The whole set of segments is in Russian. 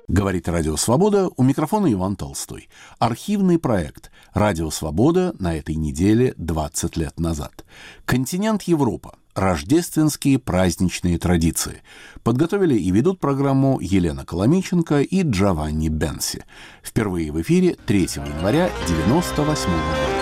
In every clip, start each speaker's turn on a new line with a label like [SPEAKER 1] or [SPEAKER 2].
[SPEAKER 1] Говорит Радио Свобода, у микрофона Иван Толстой. Архивный проект «Радио Свобода» на этой неделе 20 лет назад. Континент Европа. Рождественские праздничные традиции. Подготовили и ведут программу Елена Коломиченко и Джованни Бенси. Впервые в эфире 3 января 1998 года.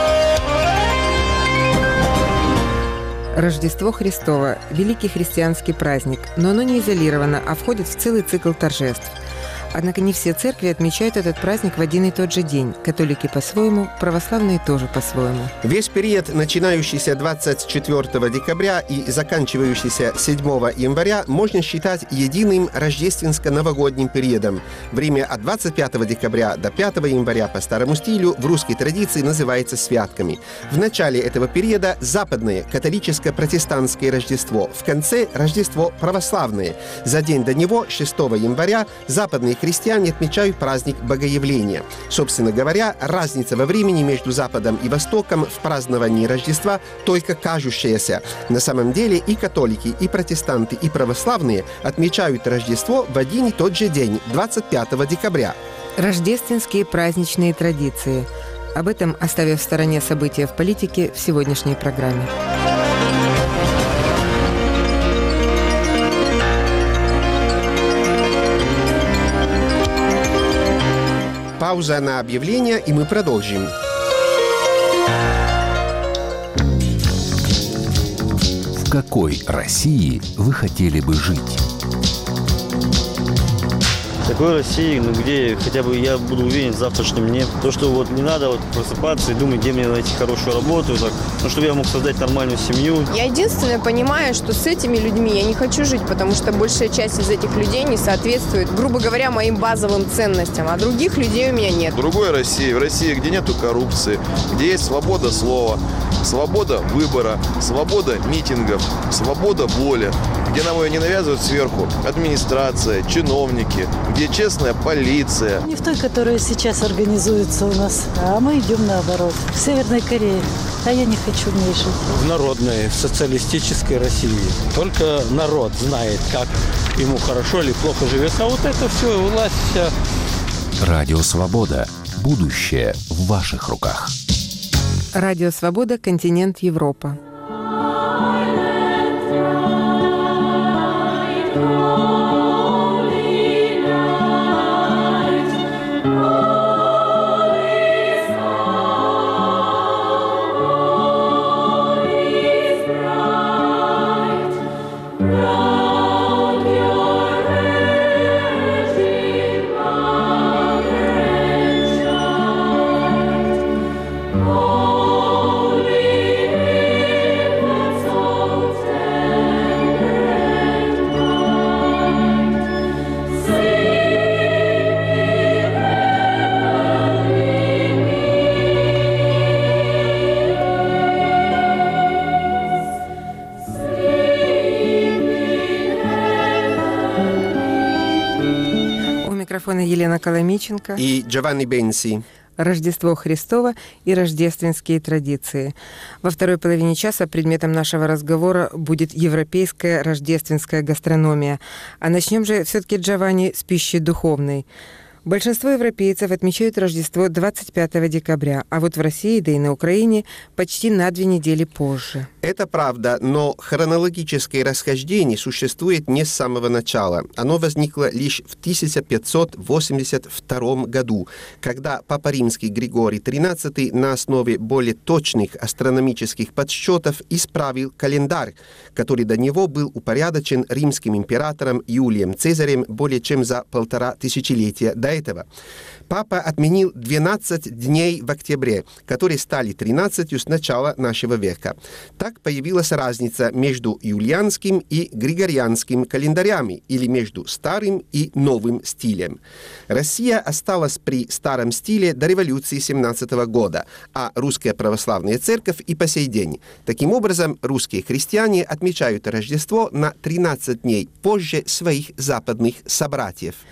[SPEAKER 2] Рождество Христово – великий христианский праздник, но оно не изолировано, а входит в целый цикл торжеств. Однако не все церкви отмечают этот праздник в один и тот же день. Католики по-своему, православные тоже по-своему.
[SPEAKER 3] Весь период, начинающийся 24 декабря и заканчивающийся 7 января, можно считать единым рождественско-новогодним периодом. Время от 25 декабря до 5 января по старому стилю в русской традиции называется святками. В начале этого периода западное католическо-протестантское Рождество, в конце Рождество православное. За день до него, 6 января, западные христиане отмечают праздник Богоявления. Собственно говоря, разница во времени между Западом и Востоком в праздновании Рождества только кажущаяся. На самом деле и католики, и протестанты, и православные отмечают Рождество в один и тот же день, 25 декабря.
[SPEAKER 2] Рождественские праздничные традиции. Об этом, оставив в стороне события в политике, в сегодняшней программе.
[SPEAKER 3] Пауза на объявление, и мы продолжим.
[SPEAKER 1] В какой России вы хотели бы жить?
[SPEAKER 4] В такой России, где хотя бы я буду уверен в завтрашнем дне. То, что не надо просыпаться и думать, где мне найти хорошую работу, чтобы я мог создать нормальную семью.
[SPEAKER 5] Я единственное понимаю, что с этими людьми я не хочу жить, потому что большая часть из этих людей не соответствует, грубо говоря, моим базовым ценностям, а других людей у меня нет.
[SPEAKER 6] В другой России, в России, где нету коррупции, где есть свобода слова, свобода выбора, свобода митингов, свобода воли, где нам ее не навязывают сверху администрация, чиновники, где честная полиция.
[SPEAKER 7] Не в той, которая сейчас организуется у нас, а мы идем наоборот. В Северной Корее. А я не хочу в ней жить.
[SPEAKER 8] В народной, в социалистической России. Только народ знает, как ему хорошо или плохо живется. А вот это все, власть вся.
[SPEAKER 1] Радио Свобода. Будущее в ваших руках.
[SPEAKER 2] Радио Свобода. Континент Европа. Елена Коломиченко
[SPEAKER 3] и Джованни Бенси.
[SPEAKER 2] Рождество Христово и рождественские традиции. Во второй половине часа предметом нашего разговора будет европейская рождественская гастрономия. А начнем же все-таки, Джованни, с пищи духовной. Большинство европейцев отмечают Рождество 25 декабря, а вот в России, да и на Украине, почти на 2 недели позже.
[SPEAKER 3] Это правда, но хронологическое расхождение существует не с самого начала. Оно возникло лишь в 1582 году, когда Папа Римский Григорий XIII на основе более точных астрономических подсчетов исправил календарь, который до него был упорядочен римским императором Юлием Цезарем более чем за 1,5 тысячелетия до этого. Папа отменил 12 дней в октябре, которые стали 13 с начала нашего века. Так появилась разница между юлианским и григорианским календарями или между старым и новым стилем. Россия осталась при старом стиле до революции 17 года, а Русская Православная Церковь и по сей день. Таким образом, русские христиане отмечают Рождество на 13 дней позже своих западных собратьев.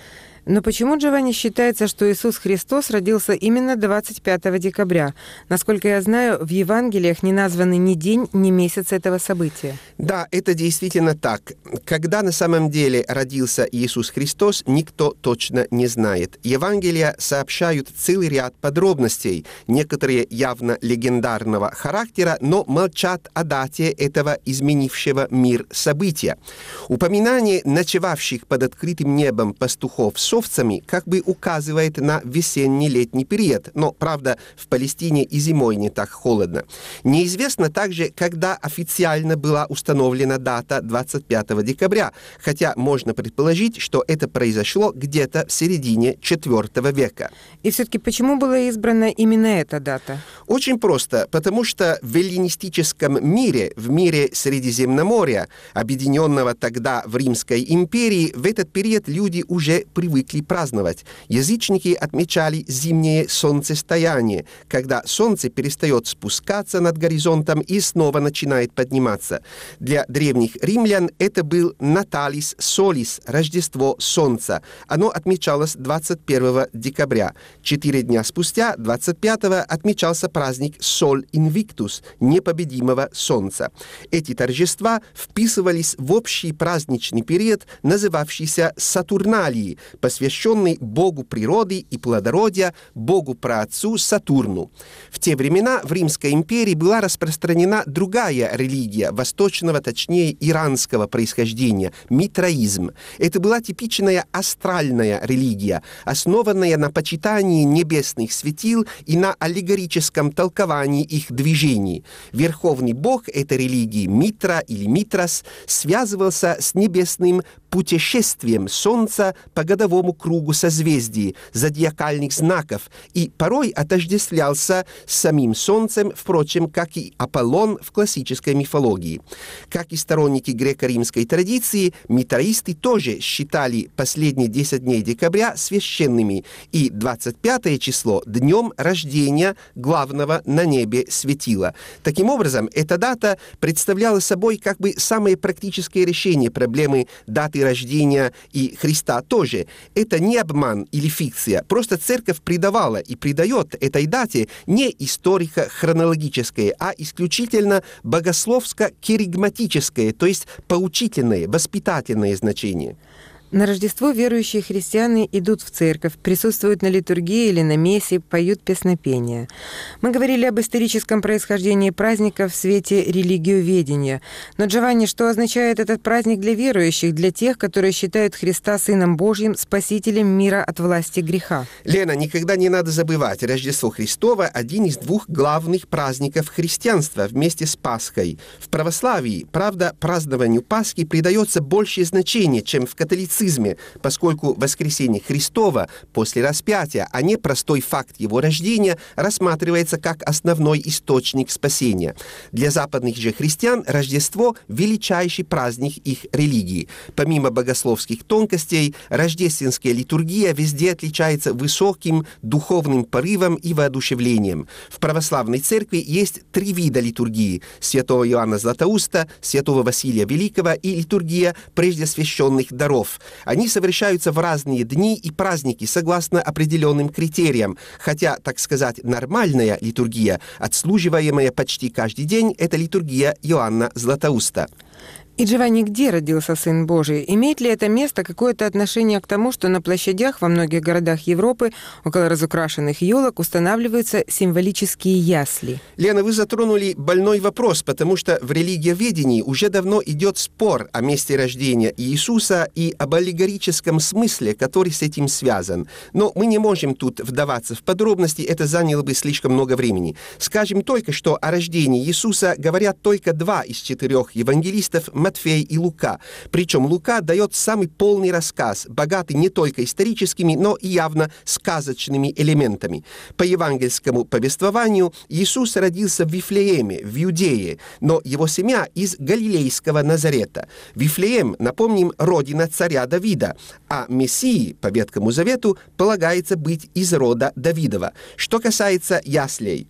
[SPEAKER 2] Но почему, Джованни, считается, что Иисус Христос родился именно 25 декабря? Насколько я знаю, в Евангелиях не названы ни день, ни месяц этого события.
[SPEAKER 3] Да, это действительно так. Когда на самом деле родился Иисус Христос, никто точно не знает. Евангелия сообщают целый ряд подробностей, некоторые явно легендарного характера, но молчат о дате этого изменившего мир события. Упоминание ночевавших под открытым небом пастухов с овцами как бы указывает на весенне-летний период, но, правда, в Палестине и зимой не так холодно. Неизвестно также, когда официально была установлена дата 25 декабря, хотя можно предположить, что это произошло где-то в середине IV века.
[SPEAKER 2] И все-таки почему была избрана именно эта дата?
[SPEAKER 3] Очень просто, потому что в эллинистическом мире, в мире Средиземноморья, объединенного тогда в Римской империи, в этот период люди уже привыкли праздновать. Язычники отмечали зимнее солнцестояние, когда солнце перестает спускаться над горизонтом и снова начинает подниматься. Для древних римлян это был Наталис Солис, Рождество Солнца. Оно отмечалось 21 декабря. 4 дня спустя, 25-го, отмечался праздник Соль Инвиктус, непобедимого Солнца. Эти торжества вписывались в общий праздничный период, называвшийся Сатурналией, посвященный богу природы и плодородия, богу праотцу Сатурну. В те времена в Римской империи была распространена другая религия, восточного, точнее иранского происхождения, митраизм. Это была типичная астральная религия, основанная на почитании небесных светил и на аллегорическом толковании их движений. Верховный бог этой религии, Митра или Митрас, связывался с небесным путешествием Солнца по годовому кругу созвездий, зодиакальных знаков, и порой отождествлялся с самим Солнцем, впрочем, как и Аполлон в классической мифологии. Как и сторонники греко-римской традиции, митраисты тоже считали последние 10 дней декабря священными, и 25 число – днем рождения главного на небе светила. Таким образом, эта дата представляла собой как бы самое практическое решение проблемы даты рождения и Христа тоже. Это не обман или фикция. Просто церковь придавала и придает этой дате не историко-хронологическое, а исключительно богословско-керигматическое, то есть поучительное, воспитательное значение.
[SPEAKER 2] На Рождество верующие христиане идут в церковь, присутствуют на литургии или на мессе, поют песнопения. Мы говорили об историческом происхождении праздника в свете религиоведения. Но, Джованни, что означает этот праздник для верующих, для тех, которые считают Христа Сыном Божьим, Спасителем мира от власти греха?
[SPEAKER 3] Лена, никогда не надо забывать, Рождество Христово – один из двух главных праздников христианства вместе с Пасхой. В православии, правда, празднованию Пасхи придается большее значение, чем в католицизме, поскольку воскресение Христова после распятия, а не простой факт его рождения, рассматривается как основной источник спасения. Для западных же христиан Рождество – величайший праздник их религии. Помимо богословских тонкостей, рождественская литургия везде отличается высоким духовным порывом и воодушевлением. В православной церкви есть 3 вида литургии – святого Иоанна Златоуста, святого Василия Великого и литургия преждеосвященных даров. Они совершаются в разные дни и праздники согласно определенным критериям, хотя, так сказать, нормальная литургия, отслуживаемая почти каждый день, это литургия Иоанна Златоуста.
[SPEAKER 2] И, Джованни, где родился Сын Божий? Имеет ли это место какое-то отношение к тому, что на площадях во многих городах Европы около разукрашенных елок устанавливаются символические ясли?
[SPEAKER 3] Лена, вы затронули больной вопрос, потому что в религиоведении уже давно идет спор о месте рождения Иисуса и об аллегорическом смысле, который с этим связан. Но мы не можем тут вдаваться в подробности, это заняло бы слишком много времени. Скажем только, что о рождении Иисуса говорят только 2 из 4 евангелистов – Матфей и Лука. Причем Лука дает самый полный рассказ, богатый не только историческими, но и явно сказочными элементами. По евангельскому повествованию Иисус родился в Вифлееме, в Иудее, но его семья из галилейского Назарета. Вифлеем, напомним, родина царя Давида, а Мессии, по Ветхому Завету, полагается быть из рода Давидова. Что касается яслей,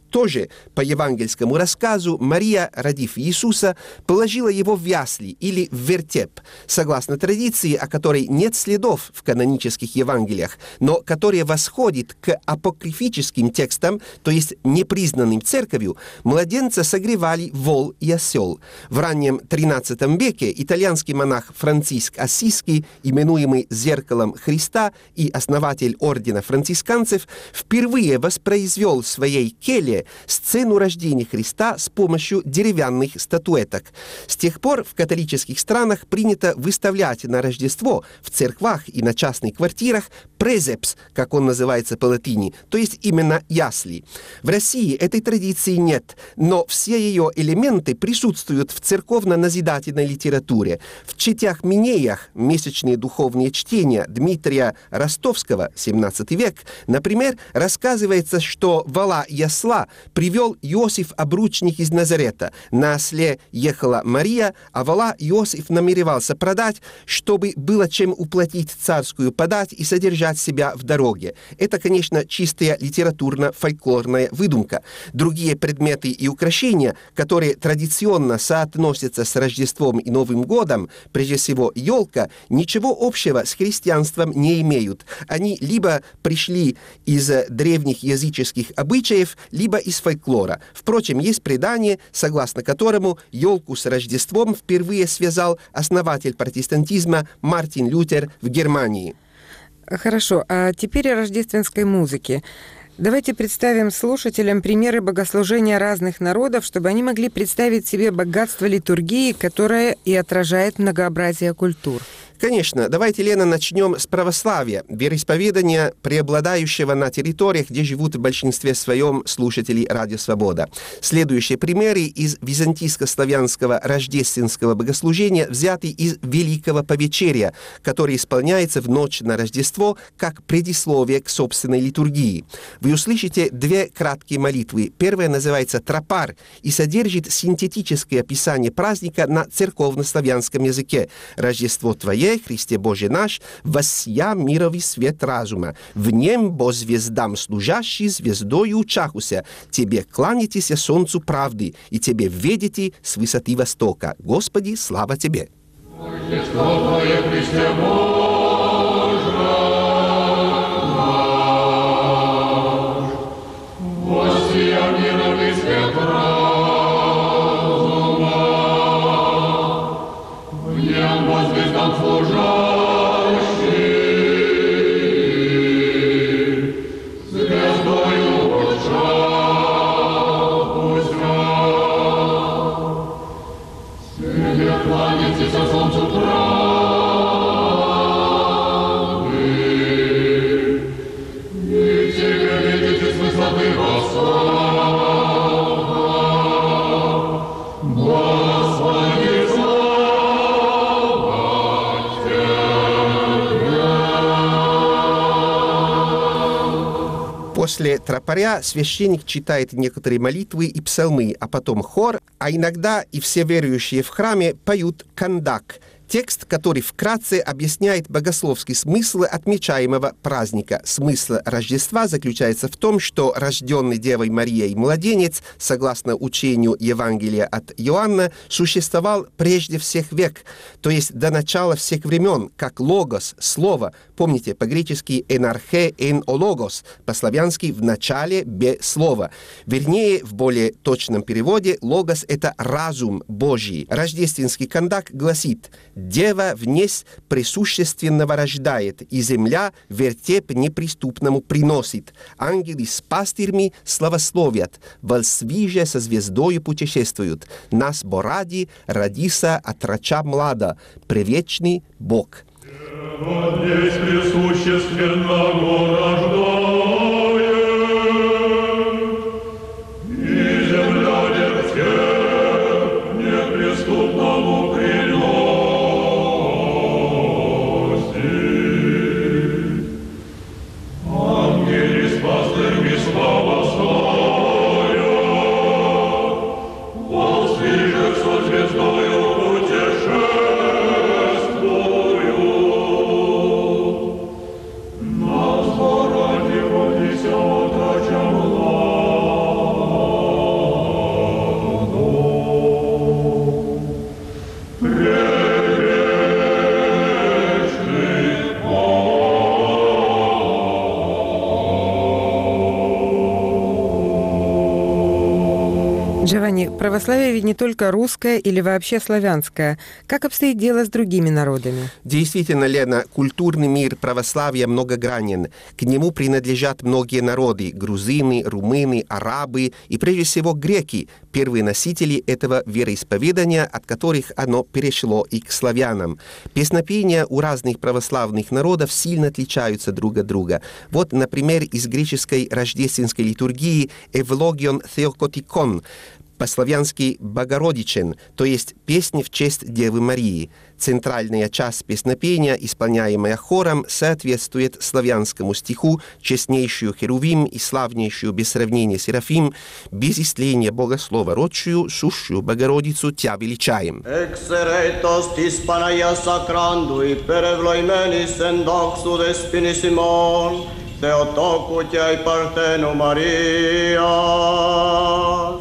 [SPEAKER 3] Тоже по евангельскому рассказу Мария, родив Иисуса, положила его в ясли или в вертеп, согласно традиции, о которой нет следов в канонических Евангелиях, но которая восходит к апокрифическим текстам, то есть непризнанным церковью. Младенца согревали вол и осел. В раннем XIII веке итальянский монах Франциск Ассизский, именуемый «Зеркалом Христа» и основатель ордена францисканцев, впервые воспроизвел в своей келье сцену рождения Христа с помощью деревянных статуэток. С тех пор в католических странах принято выставлять на Рождество в церквах и на частных квартирах презепс, как он называется по латыни, то есть именно ясли. В России этой традиции нет, но все ее элементы присутствуют в церковно-назидательной литературе. В «Четях-Минеях» месячные духовные чтения Дмитрия Ростовского, 17 век, например, рассказывается, что вола и осла привел Иосиф обручник из Назарета. На осле ехала Мария, а вола Иосиф намеревался продать, чтобы было чем уплатить царскую подать и содержать себя в дороге. Это, конечно, чистая литературно-фольклорная выдумка. Другие предметы и украшения, которые традиционно соотносятся с Рождеством и Новым годом, прежде всего елка, ничего общего с христианством не имеют. Они либо пришли из древних языческих обычаев, либо из фольклора. Впрочем, есть предание, согласно которому елку с Рождеством впервые связал основатель протестантизма Мартин Лютер в Германии.
[SPEAKER 2] Хорошо, а теперь о рождественской музыке. Давайте представим слушателям примеры богослужения разных народов, чтобы они могли представить себе богатство литургии, которое и отражает многообразие культур.
[SPEAKER 3] Конечно. Давайте, Лена, начнем с православия, вероисповедания, преобладающего на территориях, где живут в большинстве своем слушатели Радио Свобода. Следующие примеры из византийско-славянского рождественского богослужения взяты из Великого Повечерия, которое исполняется в ночь на Рождество как предисловие к собственной литургии. Вы услышите две краткие молитвы. Первая называется «Тропар» и содержит синтетическое описание праздника на церковно-славянском языке. «Рождество Твое, Христе Боже наш, воссия мировый свет разума. В нем, бо звездам служащий, звездою учахуся. Тебе кланяйтеся солнцу правды, и Тебе ведите с высоты востока. Господи, слава Тебе!»
[SPEAKER 9] Рождество Твое, Христе Боже наш, воссия мировый свет разума. В нем бо звездам служащий, звездою учахуся. Тебе кланяйтеся солнцу правды, и Тебе видите с высоты востока. Господи, слава Тебе!
[SPEAKER 3] После тропаря священник читает некоторые молитвы и псалмы, а потом хор, а иногда и все верующие в храме поют кандак, текст, который вкратце объясняет богословский смысл отмечаемого праздника. Смысл Рождества заключается в том, что рожденный Девой Марией младенец, согласно учению Евангелия от Иоанна, существовал прежде всех век, то есть до начала всех времен, как логос, слово. Помните, по-гречески «энархе эн ологос», по-славянски «в начале бе слова». Вернее, в более точном переводе, логос — это разум Божий. Рождественский кандак гласит: «Дева внесь пресущественного рождает, и земля вертеп неприступному приносит. Ангелы с пастырьми славословят, волсвиже со звездою путешествуют. Нас бо ради родиса от рача млада, превечный Бог».
[SPEAKER 9] Дева внесь пресущественного рождает, и земля вертеп неприступному приносит. Ангели с пастырьми славословят, воздвижет со звездою путешествуют. Нас
[SPEAKER 2] Джованни, православие ведь не только русское или вообще славянское. Как обстоит дело с другими народами?
[SPEAKER 3] Действительно, Лена, культурный мир православия многогранен. К нему принадлежат многие народы – грузины, румыны, арабы и, прежде всего, греки – первые носители этого вероисповедания, от которых оно перешло и к славянам. Песнопения у разных православных народов сильно отличаются друг от друга. Вот, например, из греческой рождественской литургии «Эвлогион Θεοκотикон», по-славянски «Богородичен», то есть песни в честь Девы Марии. Центральная часть песнопения, исполняемая хором, соответствует славянскому стиху «Честнейшую Херувим и славнейшую без сравнения Серафим, без истления богослова родшую, сущую Богородицу Тя величаем».
[SPEAKER 10] Exeretos tis Panaia sacrandui perevloimenis endoxu despinisimon, Theotoku tiai partenu Marias.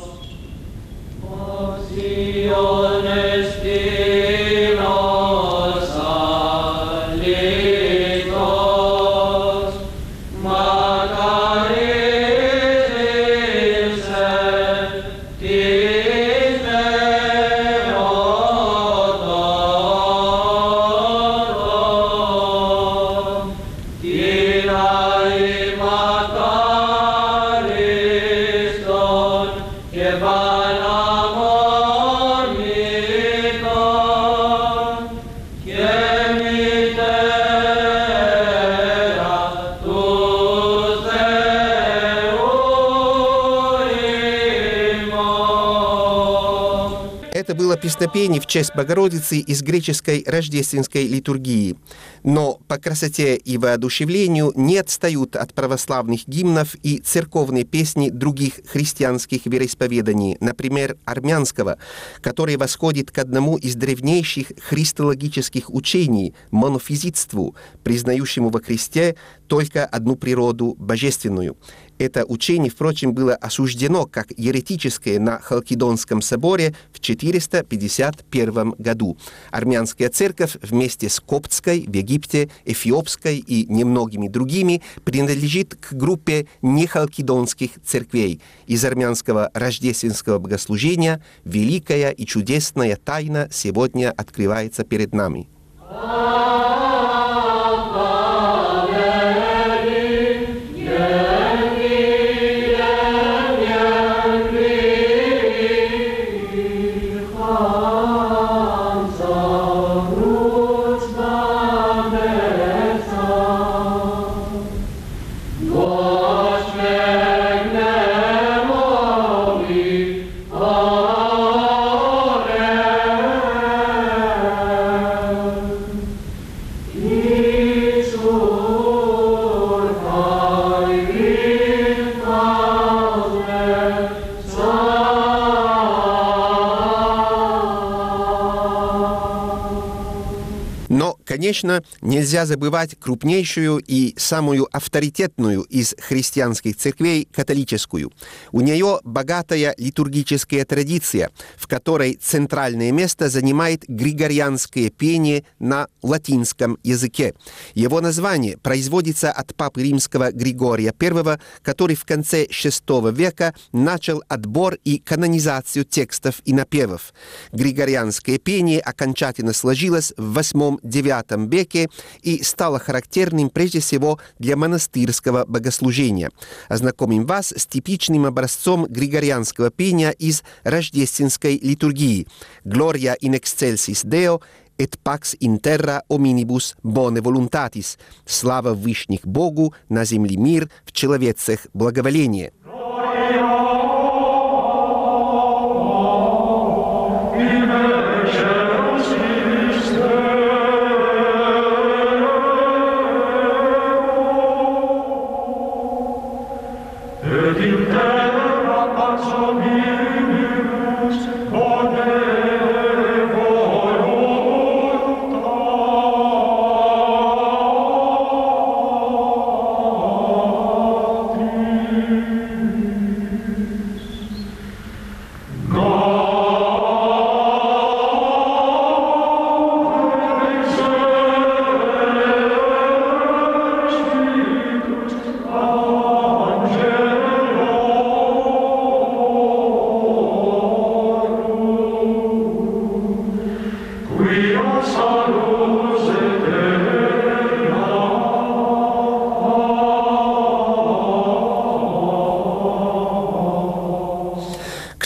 [SPEAKER 3] Это было песнопение в честь Богородицы из греческой рождественской литургии. Но по красоте и воодушевлению не отстают от православных гимнов и церковные песни других христианских вероисповеданий, например, армянского, который восходит к одному из древнейших христологических учений – монофизитству, признающему во Христе только одну природу божественную. Это учение, впрочем, было осуждено как еретическое на Халкидонском соборе в 451 году. Армянская церковь вместе с коптской в Египте, эфиопской и немногими другими принадлежит к группе нехалкидонских церквей. Из армянского рождественского богослужения великая и чудесная тайна сегодня открывается перед нами. Конечно, нельзя забывать крупнейшую и самую авторитетную из христианских церквей – католическую. У нее богатая литургическая традиция, в которой центральное место занимает григорианское пение на латинском языке. Его название производится от папы римского Григория I, который в конце VI века начал отбор и канонизацию текстов и напевов. Григорианское пение окончательно сложилось в VIII-IX веке и стало характерным прежде всего для монастырского богослужения. Ознакомим вас с типичным образцом григорианского пения из рождественской литургии «Gloria in excelsis Deo, et pax in terra hominibus bone voluntatis» «Слава вышних Богу, на земле мир, в человецах благоволение».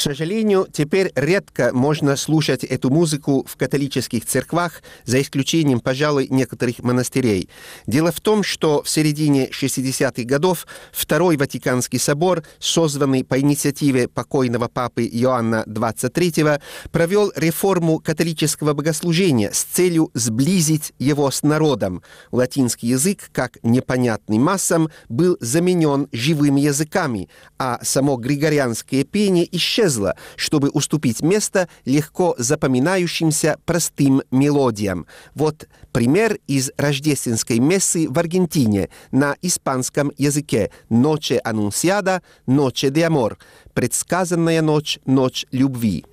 [SPEAKER 3] сожалению, теперь редко можно слушать эту музыку в католических церквах, за исключением, пожалуй, некоторых монастырей. Дело в том, что в середине 60-х годов Второй Ватиканский собор, созванный по инициативе покойного папы Иоанна XXIII, провел реформу католического богослужения с целью сблизить его с народом. Латинский язык, как непонятный массам, был заменен живыми языками, а само григорианское пение исчезло, чтобы уступить место легко запоминающимся простым мелодиям. Вот пример из рождественской мессы в Аргентине на испанском языке «Noche Anunciada, Noche de Amor» – «Предсказанная ночь, ночь любви».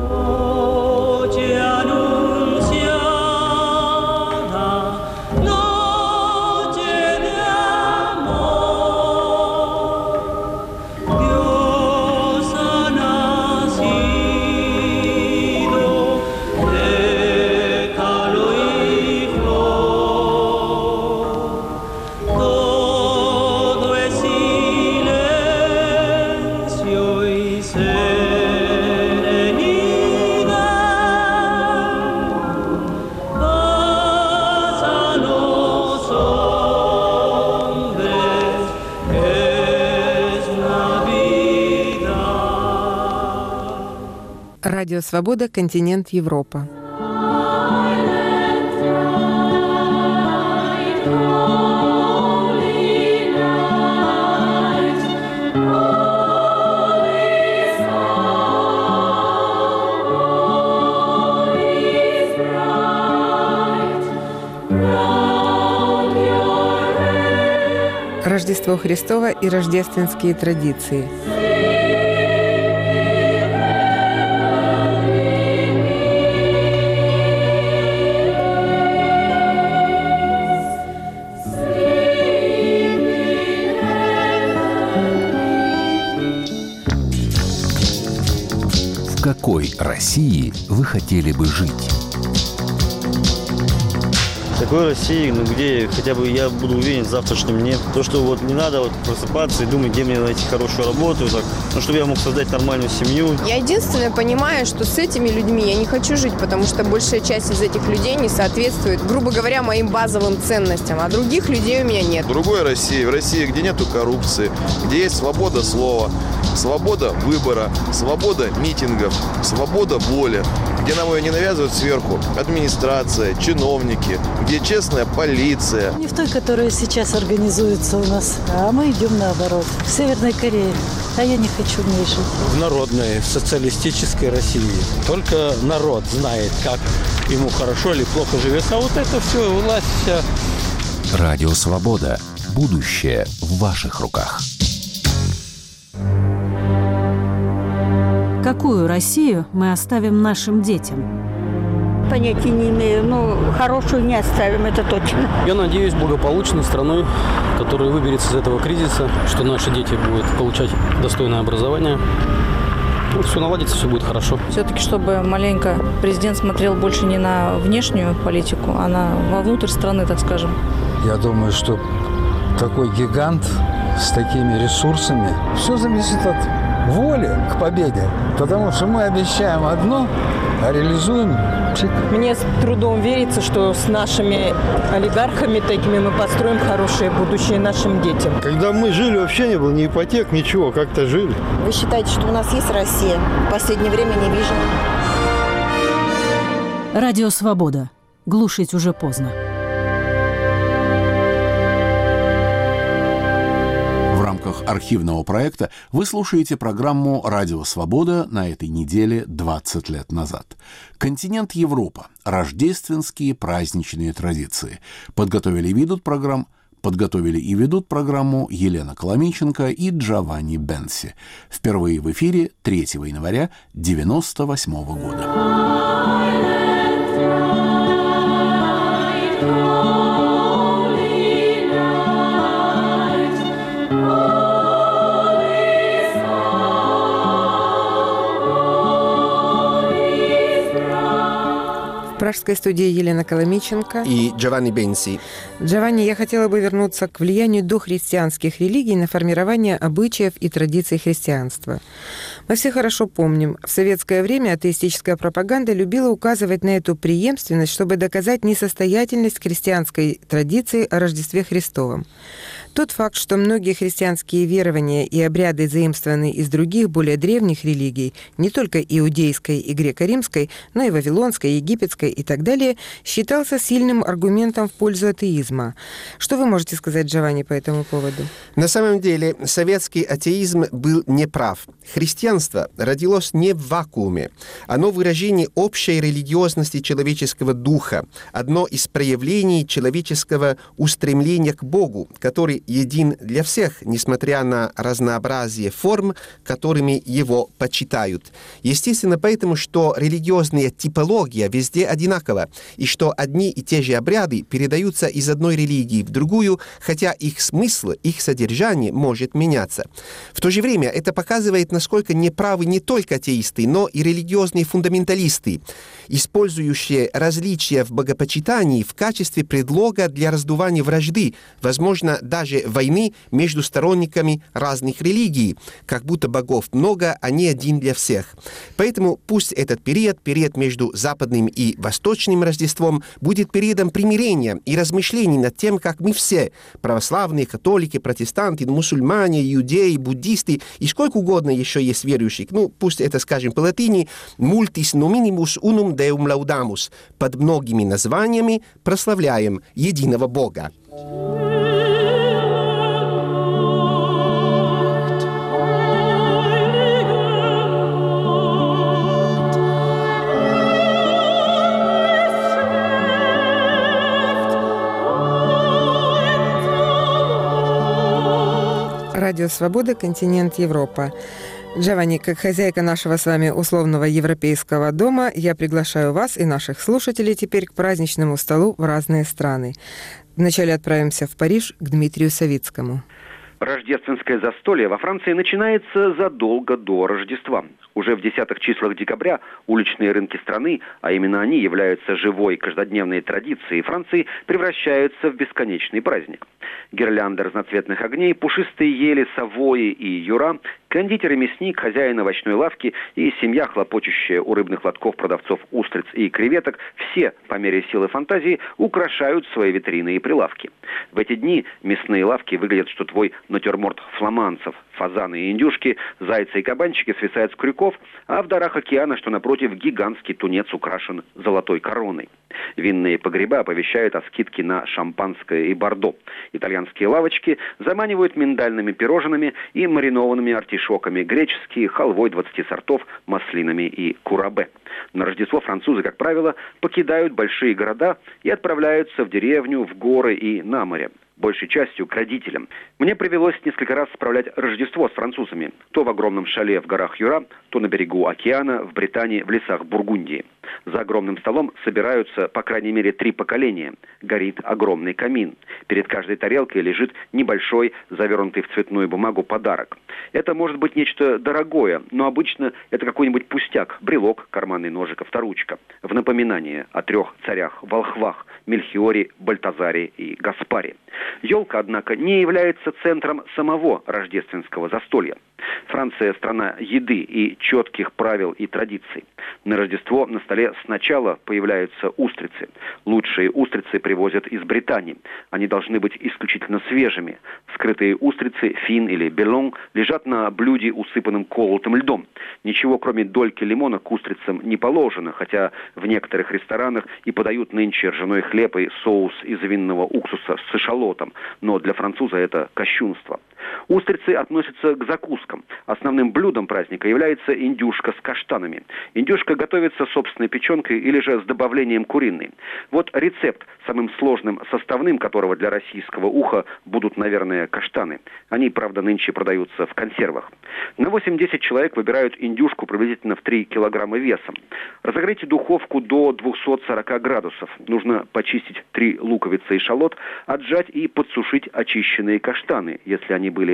[SPEAKER 2] Радио «Свобода», континент Европа. Рождество Христово и рождественские традиции.
[SPEAKER 1] В какой России вы хотели бы жить?
[SPEAKER 4] В такой России, где хотя бы я буду уверен в завтрашнем дне. То, что вот не надо вот просыпаться и думать, где мне найти хорошую работу, так, чтобы я мог создать нормальную семью.
[SPEAKER 5] Я единственное понимаю, что с этими людьми я не хочу жить, потому что большая часть из этих людей не соответствует, грубо говоря, моим базовым ценностям, а других людей у меня нет.
[SPEAKER 6] В другой России, в России, где нету коррупции, где есть свобода слова, свобода выбора, свобода митингов, свобода воли, где нам ее не навязывают сверху администрация, чиновники, где честная полиция.
[SPEAKER 7] Не в той, которая сейчас организуется у нас, а мы идем наоборот. В Северной Корее. А я не хочу в ней жить.
[SPEAKER 8] В народной, социалистической России. Только народ знает, как ему хорошо или плохо живется. А вот это все, власть вся.
[SPEAKER 1] Радио «Свобода». Будущее в ваших руках.
[SPEAKER 11] Какую Россию мы оставим нашим детям?
[SPEAKER 12] Понятия не имею, но хорошую не оставим, это точно.
[SPEAKER 13] Я надеюсь, благополучной страной, которая выберется из этого кризиса, что наши дети будут получать достойное образование. Вот все наладится, все будет хорошо.
[SPEAKER 14] Все-таки, чтобы маленько президент смотрел больше не на внешнюю политику, а вовнутрь страны, так скажем.
[SPEAKER 15] Я думаю, что такой гигант с такими ресурсами, все зависит от воли к победе. Потому что мы обещаем одно, а реализуем пшик.
[SPEAKER 16] Мне с трудом верится, что с нашими олигархами такими мы построим хорошее будущее нашим детям.
[SPEAKER 17] Когда мы жили, вообще не было ни ипотек, ничего, как-то жили.
[SPEAKER 18] Вы считаете, что у нас есть Россия? В последнее время не вижу.
[SPEAKER 11] Радио «Свобода». Глушить уже поздно.
[SPEAKER 1] В рамках архивного проекта вы слушаете программу «Радио Свобода» на этой неделе 20 лет назад. Континент Европа. Рождественские праздничные традиции. Подготовили и ведут программу Елена Коломейченко и Джованни Бенси. Впервые в эфире 3 января 1998 года.
[SPEAKER 2] В пражской студии Елена Коломиченко
[SPEAKER 3] и Джованни Бенси.
[SPEAKER 2] Джованни, я хотела бы вернуться к влиянию дохристианских религий на формирование обычаев и традиций христианства. Мы все хорошо помним, в советское время атеистическая пропаганда любила указывать на эту преемственность, чтобы доказать несостоятельность христианской традиции о Рождестве Христовом. Тот факт, что многие христианские верования и обряды заимствованы из других, более древних религий, не только иудейской и греко-римской, но и вавилонской, египетской и так далее, считался сильным аргументом в пользу атеизма. Что вы можете сказать, Джованни, по этому поводу?
[SPEAKER 3] На самом деле, советский атеизм был неправ. Христианство родилось не в вакууме. Оно выражение общей религиозности человеческого духа, одно из проявлений человеческого устремления к Богу, который един для всех, несмотря на разнообразие форм, которыми его почитают. Естественно, поэтому, что религиозная типология везде одинакова, и что одни и те же обряды передаются из одной религии в другую, хотя их смысл, их содержание может меняться. В то же время это показывает, насколько неправы не только атеисты, но и религиозные фундаменталисты, использующие различия в богопочитании в качестве предлога для раздувания вражды, возможно, даже войны между сторонниками разных религий, как будто богов много, а не один для всех. Поэтому пусть этот период между западным и восточным Рождеством будет периодом примирения и размышлений над тем, как мы все, православные, католики, протестанты, мусульмане, иудеи, буддисты и сколько угодно еще есть верующих, пусть это скажем по латыни, multis nominimus unum Deum laudamus, под многими названиями прославляем единого Бога.
[SPEAKER 2] Радио «Свобода», континент Европа. Джованни, как хозяйка нашего с вами условного европейского дома, я приглашаю вас и наших слушателей теперь к праздничному столу в разные страны. Вначале отправимся в Париж к Дмитрию Савицкому.
[SPEAKER 19] Рождественское застолье во Франции начинается задолго до Рождества. Уже в десятых числах декабря уличные рынки страны, а именно они являются живой каждодневной традицией Франции, превращаются в бесконечный праздник. Гирлянды разноцветных огней, пушистые ели, савои и юра, кондитер и мясник, хозяин овощной лавки и семья, хлопочущая у рыбных лотков продавцов устриц и креветок, все, по мере силы фантазии, украшают свои витрины и прилавки. В эти дни мясные лавки выглядят, что твой натюрморт фламандцев, фазаны и индюшки, зайцы и кабанчики свисают с крюков, а в дарах океана, что напротив, гигантский тунец украшен золотой короной. Винные погреба оповещают о скидке на шампанское и бордо. Итальянские лавочки заманивают миндальными пирожными и маринованными артишоками, греческие халвой 20 сортов, маслинами и курабе. На Рождество французы, как правило, покидают большие города и отправляются в деревню, в горы и на море. Большей частью к родителям. Мне привелось несколько раз справлять Рождество с французами. То в огромном шале в горах Юра, то на берегу океана, в Британии, в лесах Бургундии. За огромным столом собираются, по крайней мере, 3 поколения. Горит огромный камин. Перед каждой тарелкой лежит небольшой, завернутый в цветную бумагу подарок. Это может быть нечто дорогое, но обычно это какой-нибудь пустяк. Брелок, карманный ножик, авторучка. В напоминание о 3 царях-волхвах – Мельхиоре, Бальтазаре и Гаспаре. Елка, однако, не является центром самого рождественского застолья. Франция – страна еды и четких правил и традиций. На Рождество на столе сначала появляются устрицы. Лучшие устрицы привозят из Британии. Они должны быть исключительно свежими. Скрытые устрицы, фин или белон, лежат на блюде, усыпанном колотым льдом. Ничего, кроме дольки лимона, к устрицам не положено, хотя в некоторых ресторанах и подают нынче ржаной хлеб и соус из винного уксуса с эшалотом. Но для француза это кощунство. Устрицы относятся к закускам. Основным блюдом праздника является индюшка с каштанами. Индюшка готовится собственной печенкой или же с добавлением куриной. Вот рецепт, самым сложным составным которого для российского уха будут, наверное, каштаны. Они, правда, нынче продаются в консервах. На 8-10 человек выбирают индюшку приблизительно в 3 килограмма весом. Разогрейте духовку до 240 градусов. Нужно почистить 3 луковицы и шалот, отжать и подсушить очищенные каштаны, если они были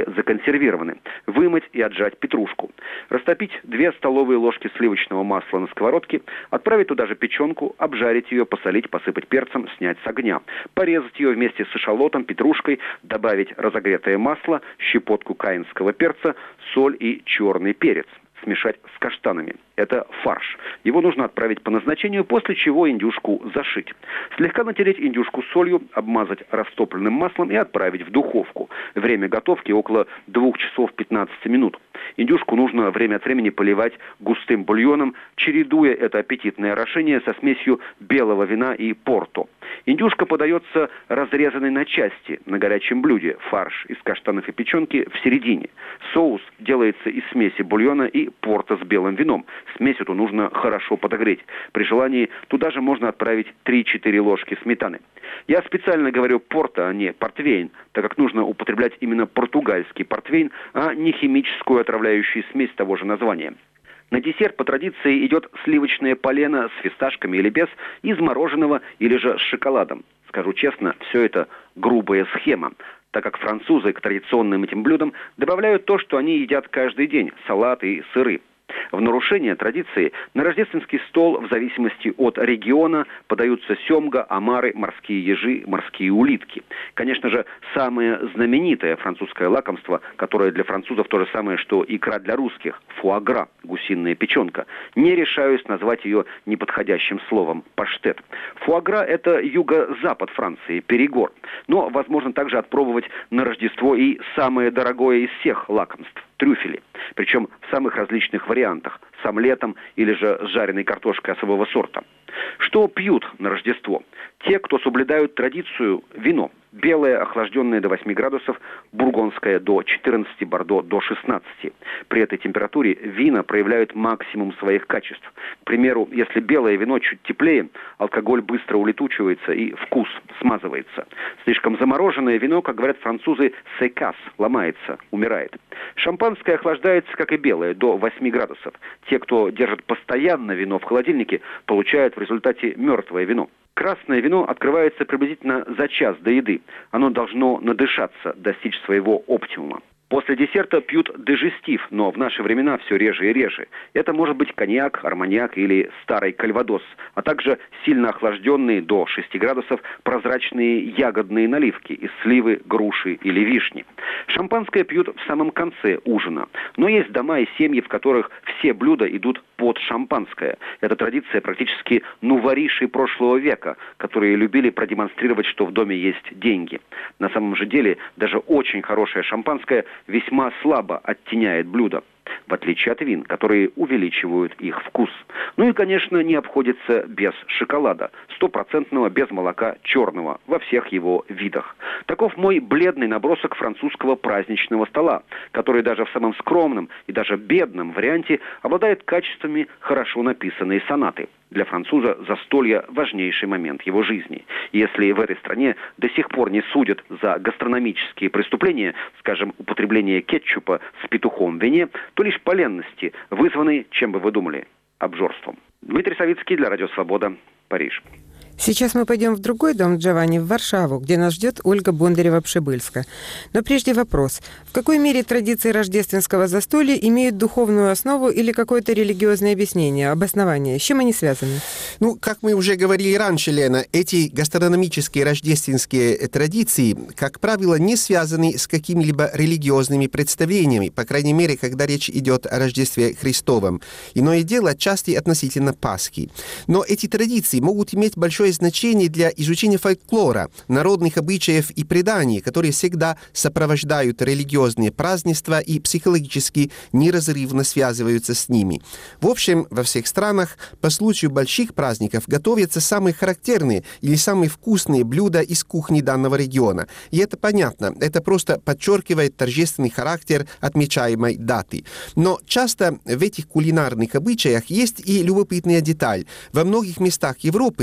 [SPEAKER 19] были законсервированы. Вымыть и отжать петрушку. Растопить 2 столовые ложки сливочного масла на сковородке, отправить туда же печенку, обжарить ее, посолить, посыпать перцем, снять с огня. Порезать ее вместе с эшалотом, петрушкой, добавить разогретое масло, щепотку каенского перца, соль и черный перец. Смешать с каштанами. Это фарш. Его нужно отправить по назначению, после чего индюшку зашить. Слегка натереть индюшку солью, обмазать растопленным маслом и отправить в духовку. Время готовки около 2 часов 15 минут. Индюшку нужно время от времени поливать густым бульоном, чередуя это аппетитное орошение со смесью белого вина и порто. Индюшка подается разрезанной на части на горячем блюде. Фарш из каштанов и печенки в середине. Соус делается из смеси бульона и порто с белым вином. Смесь эту нужно хорошо подогреть. При желании туда же можно отправить 3-4 ложки сметаны. Я специально говорю порто, а не портвейн, так как нужно употреблять именно португальский портвейн, а не химическую отравляющую смесь того же названия. На десерт по традиции идет сливочное полено с фисташками или без, из мороженого или же с шоколадом. Скажу честно, все это грубая схема, так как французы к традиционным этим блюдам добавляют то, что они едят каждый день – салат и сыры. В нарушение традиции на рождественский стол в зависимости от региона подаются семга, омары, морские ежи, морские улитки. Конечно же, самое знаменитое французское лакомство, которое для французов то же самое, что икра для русских – фуагра, гусиная печенка. Не решаюсь назвать ее неподходящим словом – паштет. Фуагра – это юго-запад Франции, Перигор. Но возможно также отпробовать на Рождество и самое дорогое из всех лакомств – трюфели. Причем в самых различных вариантах – с омлетом или же с жареной картошкой особого сорта. Что пьют на Рождество? Те, кто соблюдают традицию – вино. Белое, охлажденное до 8 градусов, бургундское до 14, бордо до 16. При этой температуре вина проявляют максимум своих качеств. К примеру, если белое вино чуть теплее, алкоголь быстро улетучивается и вкус смазывается. Слишком замороженное вино, как говорят французы, секас, ломается, умирает. Шампанское охлаждается, как и белое, до 8 градусов. Те, кто держит постоянно вино в холодильнике, получают в результате мертвое вино. Красное вино открывается приблизительно за час до еды. Оно должно надышаться, достичь своего оптимума. После десерта пьют дежестив, но в наши времена все реже и реже. Это может быть коньяк, арманьяк или старый кальвадос, а также сильно охлажденные до 6 градусов прозрачные ягодные наливки из сливы, груши или вишни. Шампанское пьют в самом конце ужина. Но есть дома и семьи, в которых все блюда идут под шампанское. Это традиция практически нуворишей прошлого века, которые любили продемонстрировать, что в доме есть деньги. На самом же деле даже очень хорошее шампанское весьма слабо оттеняет блюдо, в отличие от вин, которые увеличивают их вкус. Ну и, конечно, не обходится без шоколада, 100% без молока черного, во всех его видах. Таков мой бледный набросок французского праздничного стола, который даже в самом скромном и даже бедном варианте обладает качествами хорошо написанной сонаты. Для француза застолье – важнейший момент его жизни. И если в этой стране до сих пор не судят за гастрономические преступления, скажем, употребление кетчупа с петухом в вине, то лишь по ленности, вызванной, чем бы вы думали, обжорством. Дмитрий Савицкий для Радио Свобода, Париж.
[SPEAKER 2] Сейчас мы пойдем в другой дом Джованни, в Варшаву, где нас ждет Ольга Бондарева-Пшибыльска. Но прежде вопрос. В какой мере традиции рождественского застолья имеют духовную основу или какое-то религиозное объяснение, обоснование? С чем они связаны?
[SPEAKER 3] Ну, как мы уже говорили раньше, Лена, эти гастрономические рождественские традиции, как правило, не связаны с какими-либо религиозными представлениями, по крайней мере, когда речь идет о Рождестве Христовом. Иное дело отчасти относительно Пасхи. Но эти традиции могут иметь большое значение для изучения фольклора, народных обычаев и преданий, которые всегда сопровождают религиозные празднества и психологически неразрывно связываются с ними. В общем, во всех странах по случаю больших праздников готовятся самые характерные или самые вкусные блюда из кухни данного региона. И это понятно, это просто подчеркивает торжественный характер отмечаемой даты. Но часто в этих кулинарных обычаях есть и любопытная деталь. Во многих местах Европы есть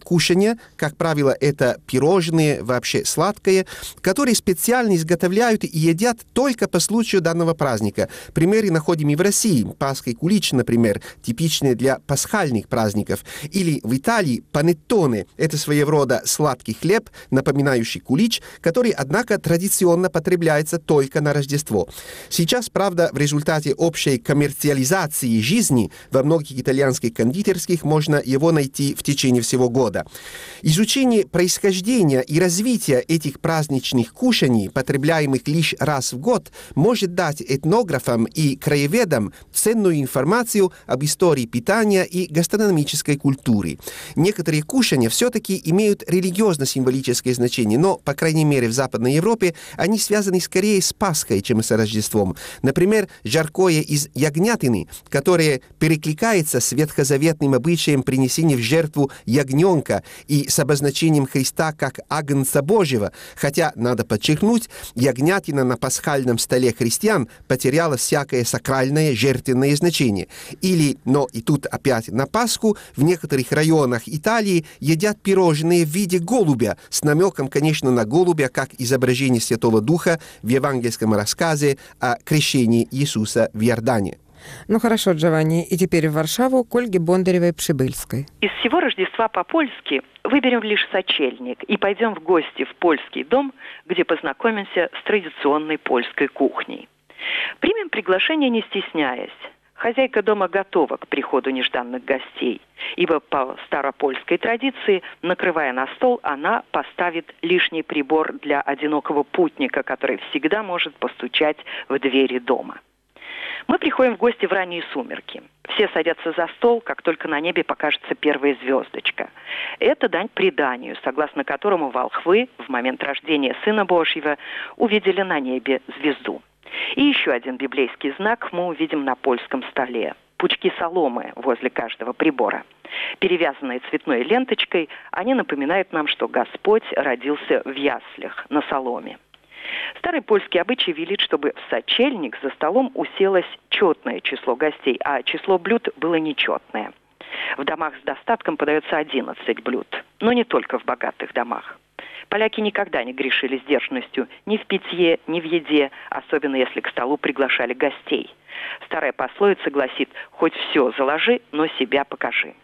[SPEAKER 3] кушания, как правило, это пирожные, вообще сладкое, которые специально изготовляют и едят только по случаю данного праздника. Примеры находим и в России. Пасха и кулич, например, типичные для пасхальных праздников. Или в Италии панеттоне. Это своего рода сладкий хлеб, напоминающий кулич, который, однако, традиционно потребляется только на Рождество. Сейчас, правда, в результате общей коммерциализации жизни во многих итальянских кондитерских можно его найти в течение всего года. Изучение происхождения и развития этих праздничных кушаний, потребляемых лишь раз в год, может дать этнографам и краеведам ценную информацию об истории питания и гастрономической культуры. Некоторые кушания все-таки имеют религиозно-символическое значение, но, по крайней мере, в Западной Европе они связаны скорее с Пасхой, чем с Рождеством. Например, жаркое из ягнятины, которое перекликается с ветхозаветным обычаем принесения в жертву ягненка и с обозначением Христа как Агнца Божьего, хотя, надо подчеркнуть, ягнятина на пасхальном столе христиан потеряла всякое сакральное жертвенное значение. Или, но и тут опять на Пасху, в некоторых районах Италии едят пирожные в виде голубя, с намеком, конечно, на голубя, как изображение Святого Духа в евангельском рассказе о крещении Иисуса в Иордане.
[SPEAKER 2] Ну хорошо, Джованни, и теперь в Варшаву к Ольге Бондаревой-Пшибыльской.
[SPEAKER 20] Из всего Рождества по-польски выберем лишь сочельник и пойдем в гости в польский дом, где познакомимся с традиционной польской кухней. Примем приглашение, не стесняясь. Хозяйка дома готова к приходу нежданных гостей, ибо по старопольской традиции, накрывая на стол, она поставит лишний прибор для одинокого путника, который всегда может постучать в двери дома. Мы приходим в гости в ранние сумерки. Все садятся за стол, как только на небе покажется первая звездочка. Это дань преданию, согласно которому волхвы в момент рождения Сына Божьего увидели на небе звезду. И еще один библейский знак мы увидим на польском столе. Пучки соломы возле каждого прибора. Перевязанные цветной ленточкой, они напоминают нам, что Господь родился в яслях на соломе. Старый польский обычай велит, чтобы в сочельник за столом уселось четное число гостей, а число блюд было нечетное. В домах с достатком подается 11 блюд, но не только в богатых домах. Поляки никогда не грешили сдержанностью ни в питье, ни в еде, особенно если к столу приглашали гостей. Старая пословица гласит: «Хоть все заложи, но себя покажи».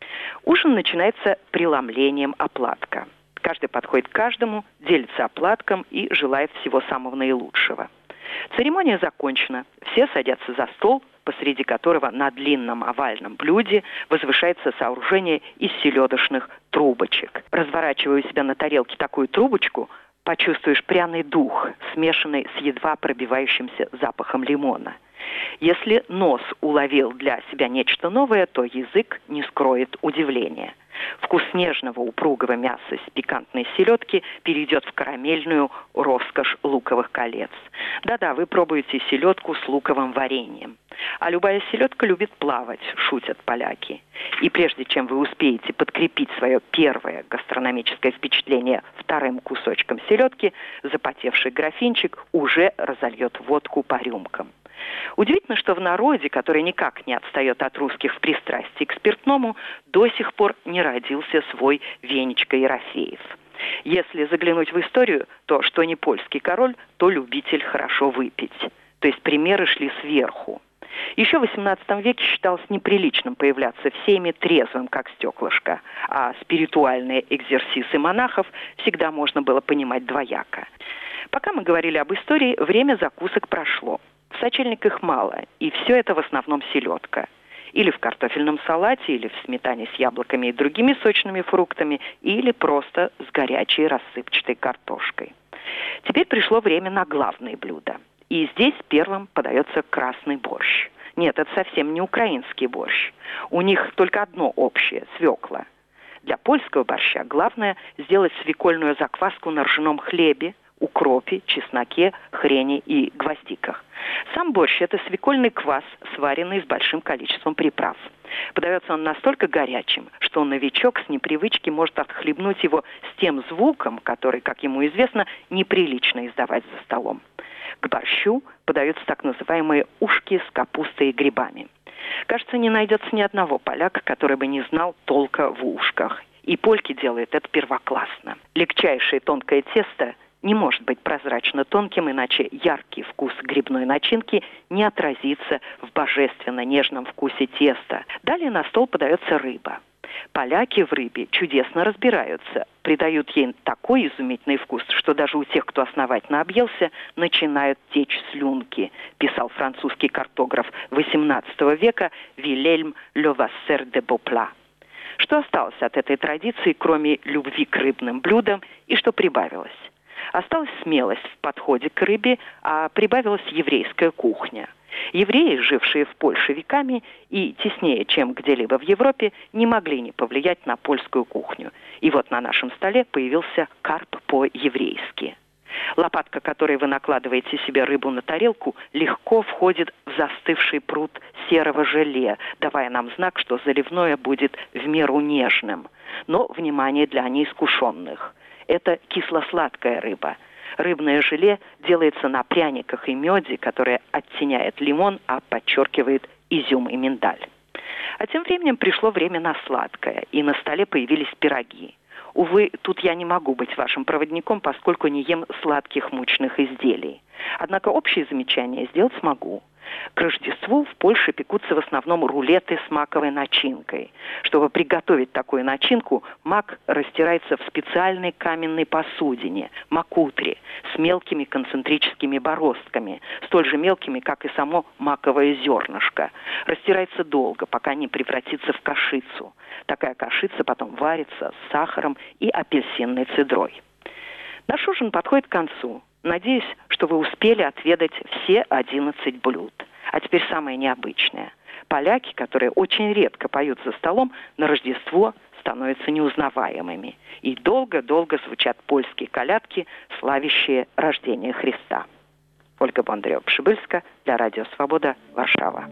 [SPEAKER 20] Ужин начинается преломлением оплатка. Каждый подходит к каждому, делится оплатком и желает всего самого наилучшего. Церемония закончена. Все садятся за стол, посреди которого на длинном овальном блюде возвышается сооружение из селедочных трубочек. Разворачивая у себя на тарелке такую трубочку, почувствуешь пряный дух, смешанный с едва пробивающимся запахом лимона. Если нос уловил для себя нечто новое, то язык не скроет удивления. Вкус нежного упругого мяса с пикантной селедки перейдет в карамельную роскошь луковых колец. Да-да, вы пробуете селедку с луковым вареньем. А любая селедка любит плавать, шутят поляки. И прежде чем вы успеете подкрепить свое первое гастрономическое впечатление вторым кусочком селедки, запотевший графинчик уже разольет водку по рюмкам. Удивительно, что в народе, который никак не отстает от русских в пристрастии к спиртному, до сих пор не родился свой Венечка Ерофеев. Если заглянуть в историю, то что не польский король, то любитель хорошо выпить. То есть примеры шли сверху. Еще в XVIII веке считалось неприличным появляться в сейме трезвым, как стеклышко, а спиритуальные экзерсисы монахов всегда можно было понимать двояко. Пока мы говорили об истории, время закусок прошло. В сочельник их мало, и все это в основном селедка. Или в картофельном салате, или в сметане с яблоками и другими сочными фруктами, или просто с горячей рассыпчатой картошкой. Теперь пришло время на главные блюда. И здесь первым подается красный борщ. Нет, это совсем не украинский борщ. У них только одно общее – свекла. Для польского борща главное сделать свекольную закваску на ржаном хлебе, укропе, чесноке, хрене и гвоздиках. Сам борщ – это свекольный квас, сваренный с большим количеством приправ. Подается он настолько горячим, что новичок с непривычки может отхлебнуть его с тем звуком, который, как ему известно, неприлично издавать за столом. К борщу подаются так называемые ушки с капустой и грибами. Кажется, не найдется ни одного поляка, который бы не знал толка в ушках. И польки делают это первоклассно. Легчайшее тонкое тесто не может быть прозрачно тонким, иначе яркий вкус грибной начинки не отразится в божественно нежном вкусе теста. Далее на стол подается рыба. Поляки в рыбе чудесно разбираются, придают ей такой изумительный вкус, что даже у тех, кто основательно объелся, начинают течь слюнки, писал французский картограф XVIII века Вильгельм Левассер де Бопла. Что осталось от этой традиции, кроме любви к рыбным блюдам, и что прибавилось? Осталась смелость в подходе к рыбе, а прибавилась еврейская кухня. Евреи, жившие в Польше веками и теснее, чем где-либо в Европе, не могли не повлиять на польскую кухню. И вот на нашем столе появился карп по-еврейски. Лопатка, которой вы накладываете себе рыбу на тарелку, легко входит в застывший пруд серого желе, давая нам знак, что заливное будет в меру нежным. Но внимание для неискушенных. Это кисло-сладкая рыба. Рыбное желе делается на пряниках и меде, которое оттеняет лимон, а подчеркивает изюм и миндаль. А тем временем пришло время на сладкое, и на столе появились пироги. Увы, тут я не могу быть вашим проводником, поскольку не ем сладких мучных изделий. Однако общие замечания сделать смогу. К Рождеству в Польше пекутся в основном рулеты с маковой начинкой. Чтобы приготовить такую начинку, мак растирается в специальной каменной посудине – макутре, с мелкими концентрическими бороздками, столь же мелкими, как и само маковое зернышко. Растирается долго, пока не превратится в кашицу. Такая кашица потом варится с сахаром и апельсинной цедрой. Наш ужин подходит к концу. Надеюсь, что вы успели отведать все 11 блюд. А теперь самое необычное. Поляки, которые очень редко поют за столом, на Рождество становятся неузнаваемыми. И долго-долго звучат польские колядки, славящие рождение Христа. Ольга Бондарева-Пшибыльска для Радио Свобода, Варшава.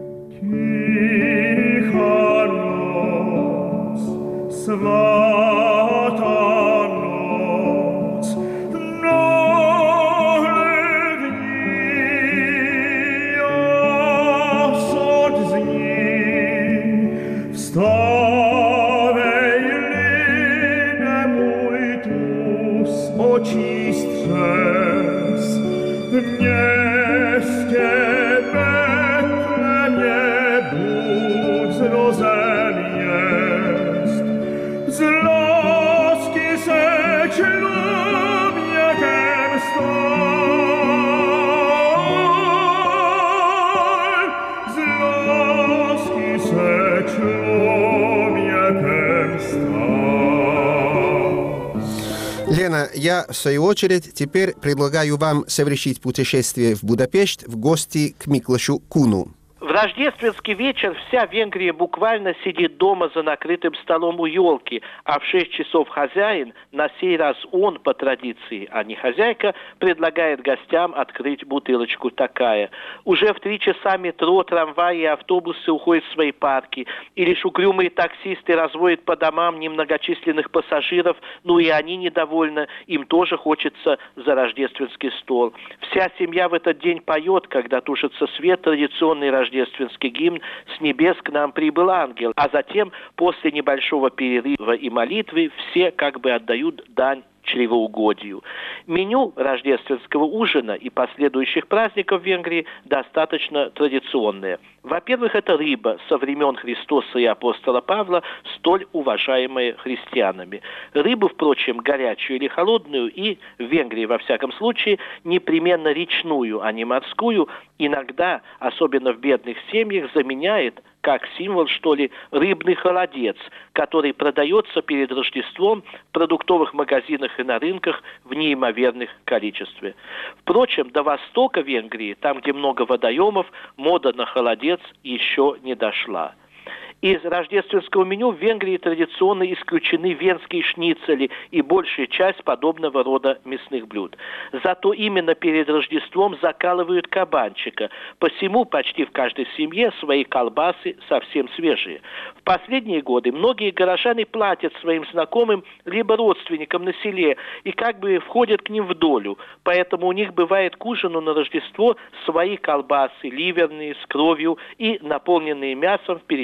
[SPEAKER 3] Лена, я, в свою очередь, теперь предлагаю вам совершить путешествие в Будапешт в гости к Миклашу Куну.
[SPEAKER 21] В рождественский вечер вся Венгрия буквально сидит дома за накрытым столом у елки, а в 6 часов хозяин, на сей раз он по традиции, а не хозяйка, предлагает гостям открыть бутылочку такая. Уже в 3 часа метро, трамваи и автобусы уходят в свои парки, и лишь угрюмые таксисты разводят по домам немногочисленных пассажиров, ну и они недовольны, им тоже хочется за рождественский стол. Вся семья в этот день поет, когда тушится свет, традиционный рождественский гимн «С небес к нам прибыл ангел», а затем, после небольшого перерыва и молитвы, все как бы отдают дань чревоугодию. Меню рождественского ужина и последующих праздников в Венгрии достаточно традиционное. Во-первых, это рыба со времен Христоса и апостола Павла, столь уважаемая христианами. Рыбу, впрочем, горячую или холодную, и в Венгрии, во всяком случае, непременно речную, а не морскую, иногда, особенно в бедных семьях, заменяет, как символ, что ли, рыбный холодец, который продается перед Рождеством в продуктовых магазинах и на рынках в неимоверных количестве. Впрочем, до востока Венгрии, там, где много водоемов, мода на холодец еще не дошла. Из рождественского меню в Венгрии традиционно исключены венские шницели и большая часть подобного рода мясных блюд. Зато именно перед Рождеством закалывают кабанчика. Посему почти в каждой семье свои колбасы совсем свежие. В последние годы многие горожане платят своим знакомым либо родственникам на селе и как бы входят к ним в долю. Поэтому у них бывает к ужину на Рождество свои колбасы, ливерные, с кровью и наполненные мясом вперемешку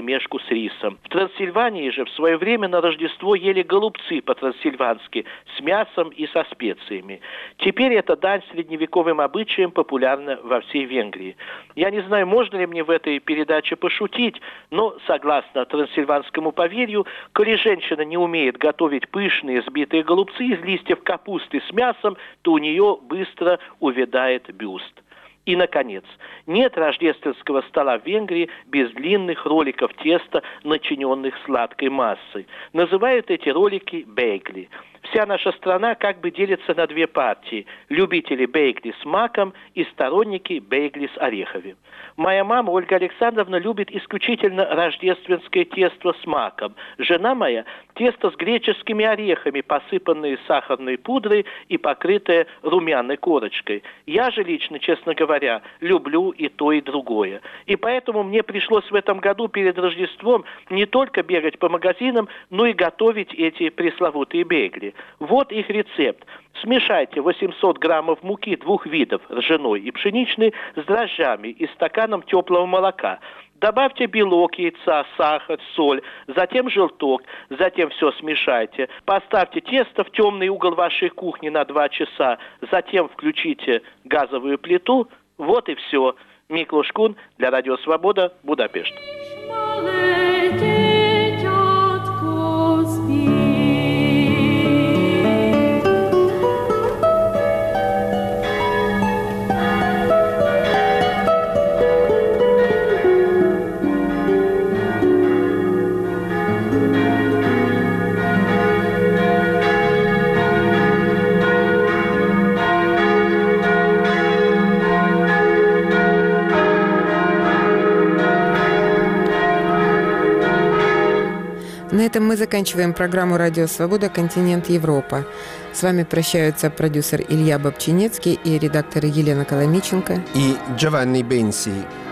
[SPEAKER 21] с рисом. В Трансильвании же в свое время на Рождество ели голубцы по-трансильвански с мясом и со специями. Теперь эта дань средневековым обычаям популярна во всей Венгрии. Я не знаю, можно ли мне в этой передаче пошутить, но, согласно трансильванскому поверью, коли женщина не умеет готовить пышные сбитые голубцы из листьев капусты с мясом, то у нее быстро увядает бюст. И, наконец, нет рождественского стола в Венгрии без длинных роликов теста, начиненных сладкой массой. Называют эти ролики бейгли. Вся наша страна как бы делится на две партии – любители бейгли с маком и сторонники бейгли с орехами. Моя мама, Ольга Александровна, любит исключительно рождественское тесто с маком. Жена моя – тесто с греческими орехами, посыпанные сахарной пудрой и покрытое румяной корочкой. Я же лично, честно говоря, люблю и то, и другое. И поэтому мне пришлось в этом году перед Рождеством не только бегать по магазинам, но и готовить эти пресловутые бейгли. Вот их рецепт. Смешайте 800 граммов муки двух видов, ржаной и пшеничной, с дрожжами и стаканом теплого молока. Добавьте белок яйца, сахар, соль, затем желток, затем все смешайте. Поставьте тесто в темный угол вашей кухни на 2 часа, затем включите газовую плиту. Вот и все. Миклош Кун для Радио Свобода, Будапешт.
[SPEAKER 2] На этом мы заканчиваем программу «Радио Свобода. Континент Европа». С вами прощаются продюсер Илья Бобчинецкий и редакторы Елена Коломиченко
[SPEAKER 3] и Джованни Бенси.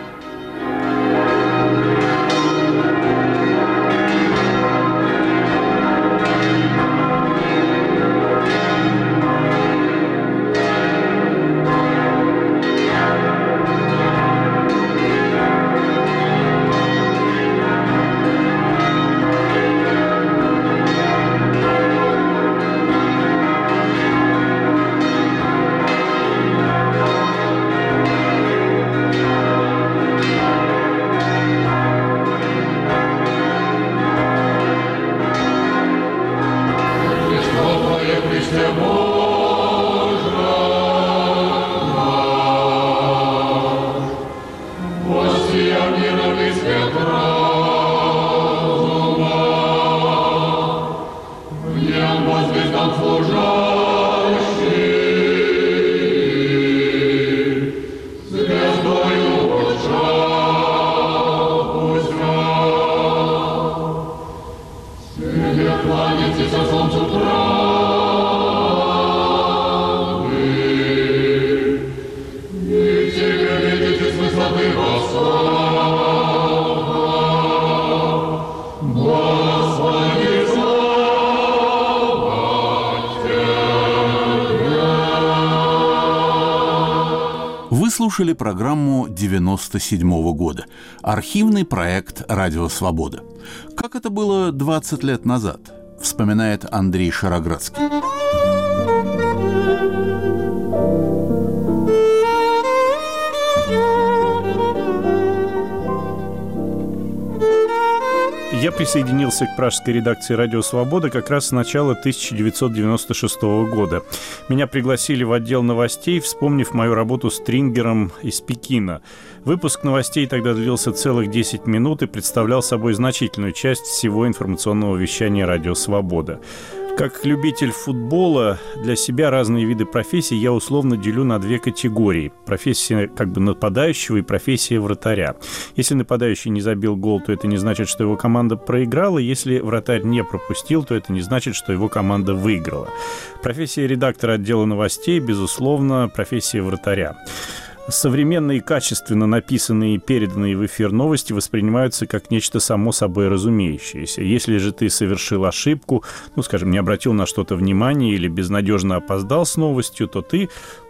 [SPEAKER 1] Вы слушали программу 1997 года, архивный проект «Радио Свобода». Как это было 20 лет назад, вспоминает Андрей Шароградский.
[SPEAKER 9] Я присоединился к пражской редакции «Радио Свобода» как раз с начала 1996 года. Меня пригласили в отдел новостей, вспомнив мою работу стрингером из Пекина. Выпуск новостей тогда длился целых 10 минут и представлял собой значительную часть всего информационного вещания «Радио Свобода». Как любитель футбола, для себя разные виды профессий я условно делю на две категории. Профессия как бы нападающего и профессия вратаря. Если нападающий не забил гол, то это не значит, что его команда проиграла. Если вратарь не пропустил, то это не значит, что его команда выиграла. Профессия редактора отдела новостей, безусловно, профессия вратаря. Современные, качественно написанные и переданные в эфир новости воспринимаются как нечто само собой разумеющееся. Если же ты совершил ошибку, скажем, не обратил на что-то внимания или безнадежно опоздал с новостью, то ты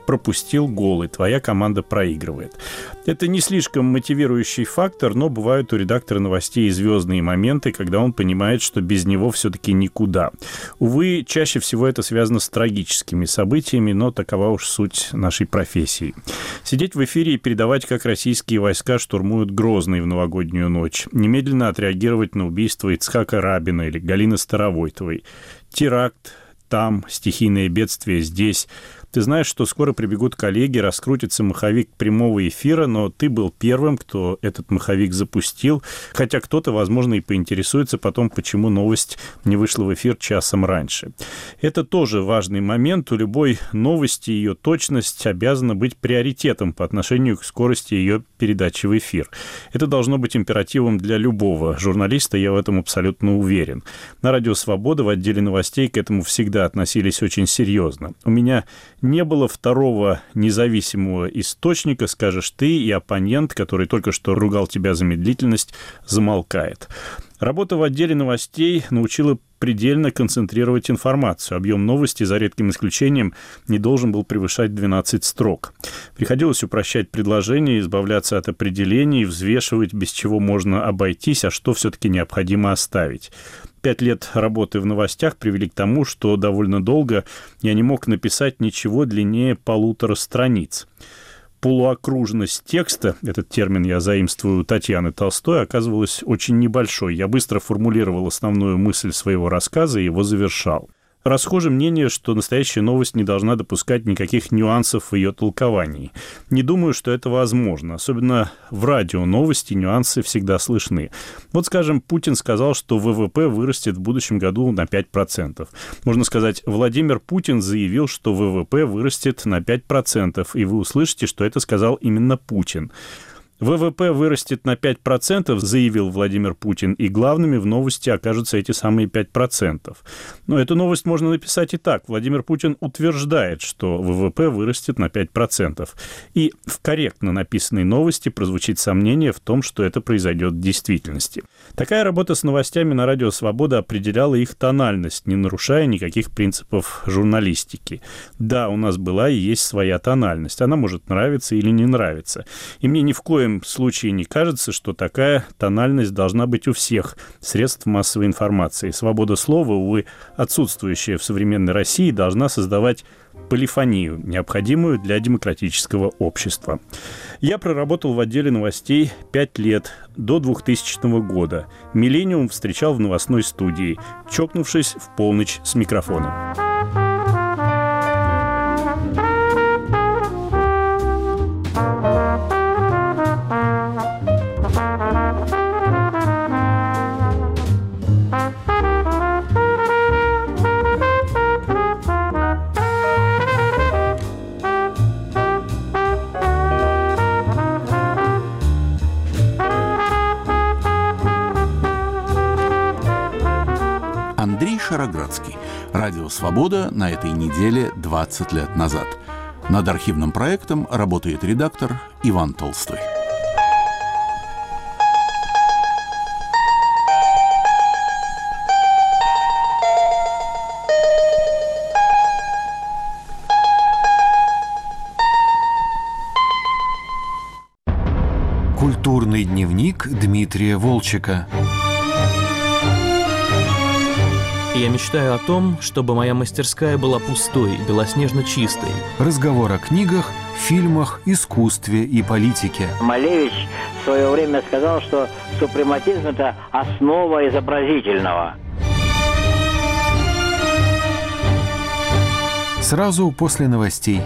[SPEAKER 9] пропустил гол, и твоя команда проигрывает. Это не слишком мотивирующий фактор, но бывают у редактора новостей звездные моменты, когда он понимает, что без него все-таки никуда. Увы, чаще всего это связано с трагическими событиями, но такова уж суть нашей профессии. Сидеть в эфире и передавать, как российские войска штурмуют Грозный в новогоднюю ночь. Немедленно отреагировать на убийство Ицхака Рабина или Галины Старовойтовой. Теракт там, стихийное бедствие здесь. Ты знаешь, что скоро прибегут коллеги, раскрутится маховик прямого эфира, но ты был первым, кто этот маховик запустил, хотя кто-то, возможно, и поинтересуется потом, почему новость не вышла в эфир часом раньше. Это тоже важный момент. У любой новости ее точность обязана быть приоритетом по отношению к скорости ее передачи в эфир. Это должно быть императивом для любого журналиста, я в этом абсолютно уверен. На Радио Свобода в отделе новостей к этому всегда относились очень серьезно. У меня не было второго независимого источника, скажешь ты, и оппонент, который только что ругал тебя за медлительность, замолкает. Работа в отделе новостей научила предельно концентрировать информацию. Объем новости, за редким исключением, не должен был превышать 12 строк. Приходилось упрощать предложения, избавляться от определений, взвешивать, без чего можно обойтись, а что все-таки необходимо оставить. 5 лет работы в новостях привели к тому, что довольно долго я не мог написать ничего длиннее 1,5 страниц. Полуокружность текста, этот термин я заимствую у Татьяны Толстой, оказывалась очень небольшой. Я быстро формулировал основную мысль своего рассказа и его завершал. Расхоже мнение, что настоящая новость не должна допускать никаких нюансов в ее толковании. Не думаю, что это возможно. Особенно в радио новости нюансы всегда слышны. Вот, скажем, Путин сказал, что ВВП вырастет в будущем году на 5%. Можно сказать, Владимир Путин заявил, что ВВП вырастет на 5%, и вы услышите, что это сказал именно Путин. ВВП вырастет на 5%, заявил Владимир Путин, и главными в новости окажутся эти самые 5%. Но эту новость можно написать и так. Владимир Путин утверждает, что ВВП вырастет на 5%. И в корректно написанной новости прозвучит сомнение в том, что это произойдет в действительности. Такая работа с новостями на Радио Свобода определяла их тональность, не нарушая никаких принципов журналистики. Да, у нас была и есть своя тональность. Она может нравиться или не нравиться. И мне ни в коем случае не кажется, что такая тональность должна быть у всех средств массовой информации. Свобода слова, увы, отсутствующая в современной России, должна создавать полифонию, необходимую для демократического общества. Я проработал в отделе новостей 5 лет, до 2000 года. «Миллениум» встречал в новостной студии, чокнувшись в полночь с микрофоном.
[SPEAKER 1] Андрей Шароградский. Радио «Свобода» на этой неделе 20 лет назад. Над архивным проектом работает редактор Иван Толстой.
[SPEAKER 10] Культурный дневник Дмитрия Волчека.
[SPEAKER 22] Я мечтаю о том, чтобы моя мастерская была пустой, белоснежно чистой.
[SPEAKER 10] Разговор о книгах, фильмах, искусстве и политике.
[SPEAKER 23] Малевич в свое время сказал, что супрематизм – это основа изобразительного.
[SPEAKER 10] Сразу после новостей.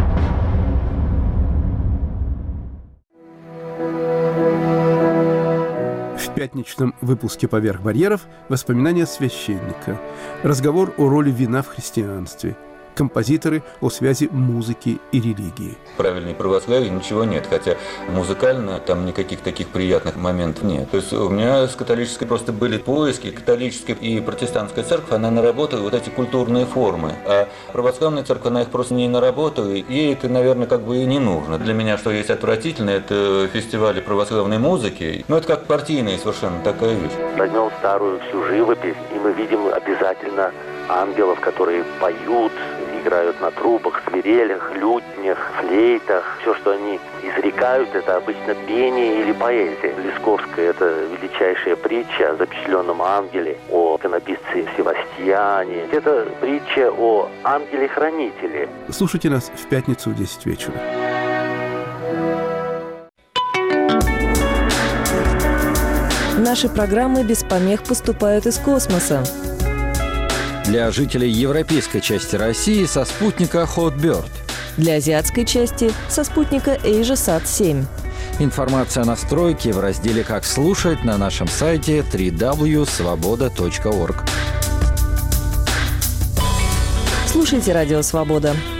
[SPEAKER 24] В пятничном выпуске «Поверх барьеров» воспоминания священника, разговор о роли вина в христианстве, композиторы о связи музыки и религии.
[SPEAKER 25] Правильной православии ничего нет, хотя музыкально там никаких таких приятных моментов нет. То есть у меня с католической просто были поиски, католическая и протестантская церковь, она наработала вот эти культурные формы, а православная церковь, она их просто не наработала, и ей это, наверное, как бы и не нужно. Для меня что есть отвратительно, это фестивали православной музыки, ну это как партийная совершенно такая вещь.
[SPEAKER 26] Возьмем старую всю живопись, и мы видим обязательно ангелов, которые поют,
[SPEAKER 4] играют на трубах, свирелях, лютнях, флейтах. Все, что они изрекают, это обычно пение или поэзия. Лисковская – это величайшая притча о запечатленном ангеле, о иконописце Севастьяне. Это притча о ангеле-хранителе.
[SPEAKER 24] Слушайте нас в пятницу в 10 вечера.
[SPEAKER 5] Наши программы без помех поступают из космоса.
[SPEAKER 6] Для жителей европейской части России со спутника Hotbird.
[SPEAKER 5] Для азиатской части со спутника AsiaSat-7.
[SPEAKER 6] Информация о настройке в разделе «Как слушать» на нашем сайте www.svoboda.org.
[SPEAKER 5] Слушайте «Радио Свобода».